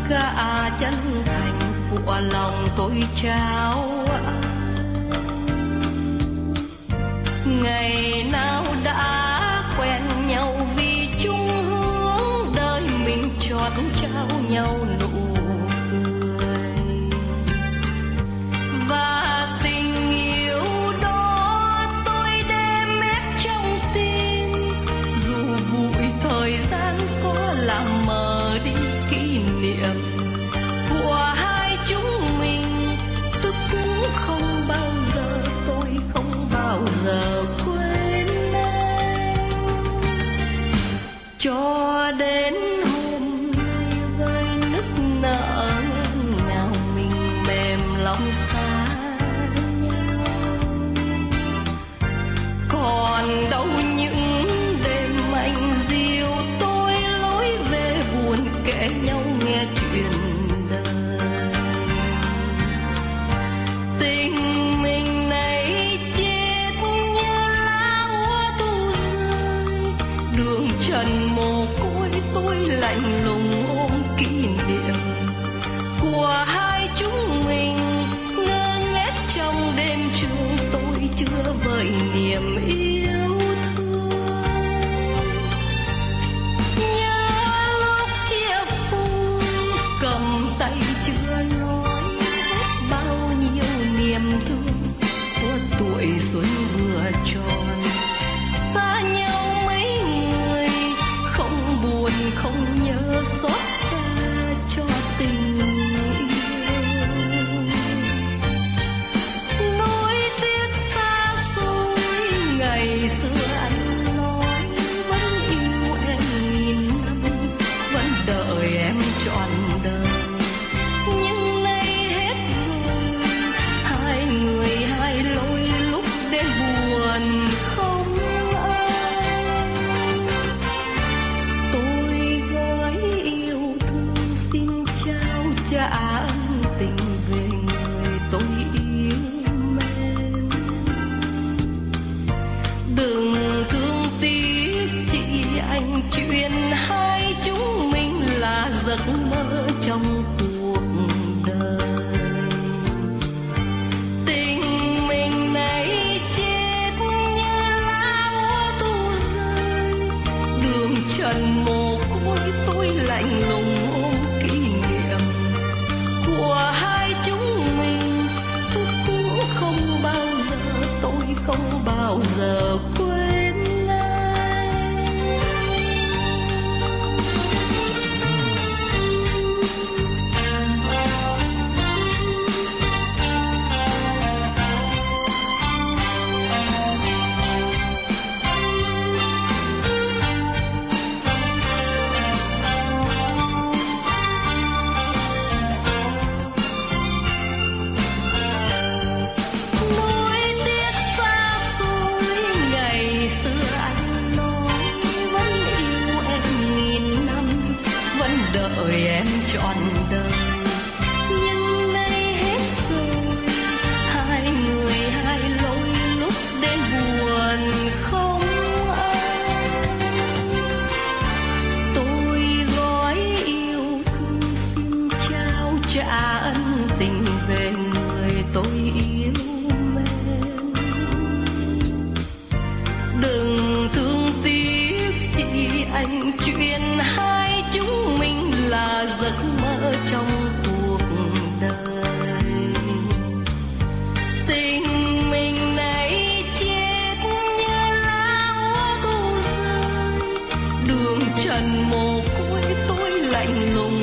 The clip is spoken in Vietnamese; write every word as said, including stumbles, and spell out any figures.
cả chân thành của lòng tôi trao ngày nào đã quen nhau vì chung hướng đời mình chót trao nhau nụ cười và tình yêu đó tôi đem ép trong tim dù bụi thời gian có làm mờ đi kỷ niệm của hai chúng mình tôi cũng không bao giờ tôi không bao giờ quên anh cho đến hôm nay với nức nở nào mình mềm lòng xa nhau còn đâu những đêm anh dìu tôi lối về buồn kể nhau nghe chuyện đời tình mình này chết như lá úa thu rơi đường trần mồ côi tôi lạnh lùng ôm kỷ niệm của hai chúng mình ngơ ngác trong đêm trường tôi chưa vơi niềm yêu thương nhớ lúc chia phôi cầm tay chưa nói hết bao nhiêu niềm thương của tuổi xuân vừa tròn xa nhau mấy người không buồn không nhớ xót xa cho tình yêu nỗi tiếc xa xôi ngày xưa anh nói vẫn yêu em nghìn năm vẫn đợi em trọn đời nhưng nay hết rồi hai người hai lối lúc đêm buồn không ai tôi gói yêu thương xin trao trả ân tình về người tôi yêu mến đừng thương tiếc chị anh chuyện hai chúng mình là giấc mơ trong cuộc đời tình mình này chết như lá úa thu rơi đường trần mồ côi tôi lạnh lùng ôm kỷ niệm của hai chúng mình tôi cũng không bao giờ tôi không bao giờ quên anh nỗi tiếc xa xôi ngày xưa anh nói vẫn yêu em nghìn năm vẫn đợi em trọn đời nhưng nay hết rồi hai người hai lối lúc đêm buồn không ai tôi gói yêu thương xin trao trả ân tình về người tôi yêu mến đừng thương tiếc chị anh chuyện hai chúng mình là giấc mơ trong cuộc đời tình mình này chết như lá úa thu rơi đường trần mồ côi tôi lạnh lùng